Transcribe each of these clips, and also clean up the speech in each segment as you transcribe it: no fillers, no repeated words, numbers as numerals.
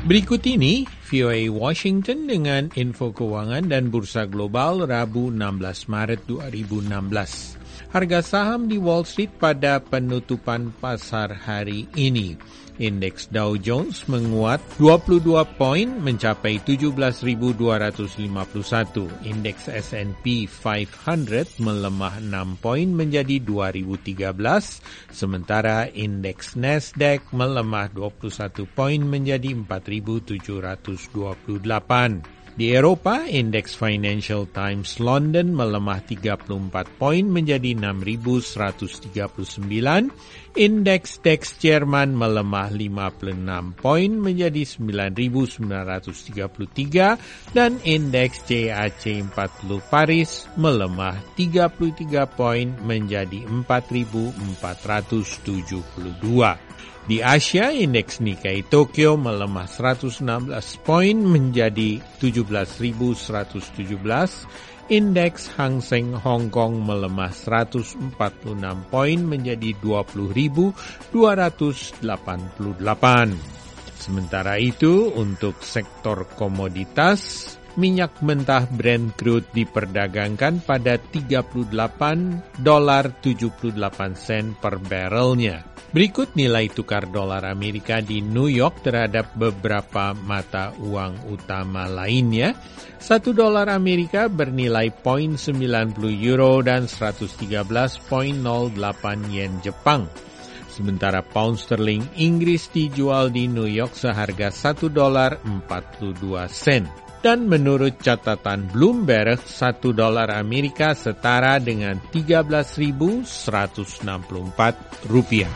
Berikut ini VOA Washington dengan info keuangan dan bursa global Rabu 16 Maret 2016. Harga saham di Wall Street pada penutupan pasar hari ini. Indeks Dow Jones menguat 22 poin mencapai 17.251. Indeks S&P 500 melemah 6 poin menjadi 2.013. Sementara indeks Nasdaq melemah 21 poin menjadi 4.728. Di Eropa, indeks Financial Times London melemah 34 poin menjadi 6.139. Indeks DAX Jerman melemah 56 poin menjadi 9.933 dan indeks CAC 40 Paris melemah 33 poin menjadi 4.472. Di Asia, indeks Nikkei Tokyo melemah 116 poin menjadi 17.117. Indeks Hang Seng Hong Kong melemah 146 poin menjadi 20.288. Sementara itu, untuk sektor komoditas, minyak mentah Brent crude diperdagangkan pada $38.78 per barrelnya. Berikut nilai tukar dolar Amerika di New York terhadap beberapa mata uang utama lainnya. 1 dolar Amerika bernilai 0,90 euro dan 113,08 yen Jepang. Sementara pound sterling Inggris dijual di New York seharga 1 dolar 42 sen. Dan menurut catatan Bloomberg, 1 dolar Amerika setara dengan 13.164 rupiah.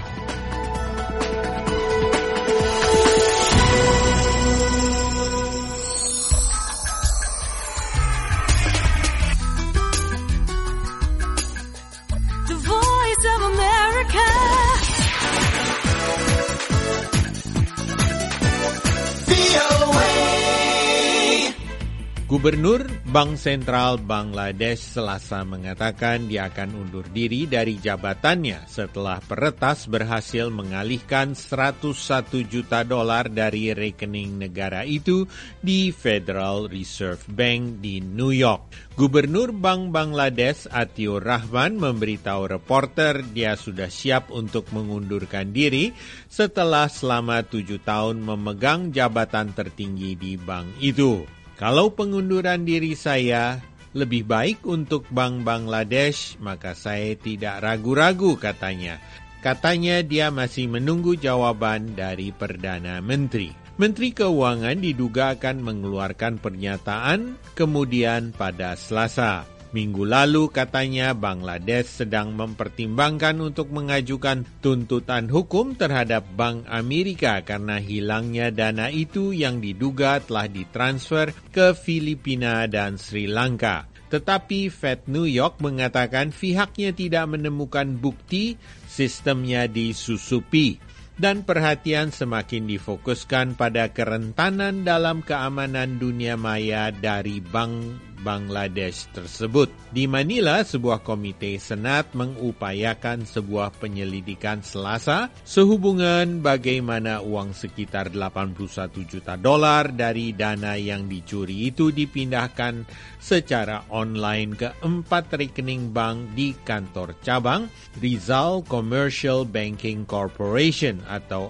Gubernur Bank Sentral Bangladesh Selasa mengatakan dia akan undur diri dari jabatannya setelah peretas berhasil mengalihkan 101 juta dolar dari rekening negara itu di Federal Reserve Bank di New York. Gubernur Bank Bangladesh Atiur Rahman memberitahu reporter dia sudah siap untuk mengundurkan diri setelah selama 7 tahun memegang jabatan tertinggi di bank itu. Kalau pengunduran diri saya lebih baik untuk Bank Bangladesh, maka saya tidak ragu-ragu katanya. Katanya dia masih menunggu jawaban dari Perdana Menteri. Menteri Keuangan diduga akan mengeluarkan pernyataan kemudian pada Selasa. Minggu lalu katanya Bangladesh sedang mempertimbangkan untuk mengajukan tuntutan hukum terhadap Bank Amerika karena hilangnya dana itu yang diduga telah ditransfer ke Filipina dan Sri Lanka. Tetapi Fed New York mengatakan pihaknya tidak menemukan bukti sistemnya disusupi dan perhatian semakin difokuskan pada kerentanan dalam keamanan dunia maya dari Bank Bangladesh tersebut. Di Manila, sebuah komite Senat mengupayakan sebuah penyelidikan Selasa sehubungan bagaimana uang sekitar 81 juta dolar dari dana yang dicuri itu dipindahkan secara online ke 4 rekening bank di kantor cabang Rizal Commercial Banking Corporation atau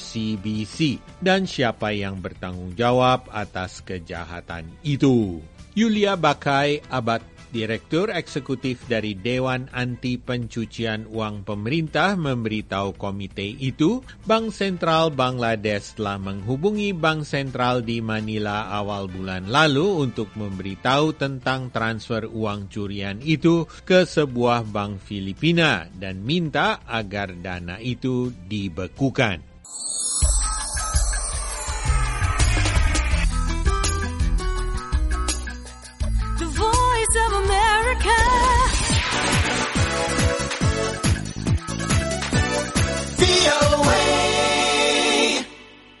RCBC dan siapa yang bertanggung jawab atas kejahatan itu. Yulia Bakai Abad, Direktur Eksekutif dari Dewan Anti Pencucian Uang Pemerintah, memberitahu komite itu, Bank Sentral Bangladesh telah menghubungi Bank Sentral di Manila awal bulan lalu untuk memberitahu tentang transfer uang curian itu ke sebuah bank Filipina dan minta agar dana itu dibekukan.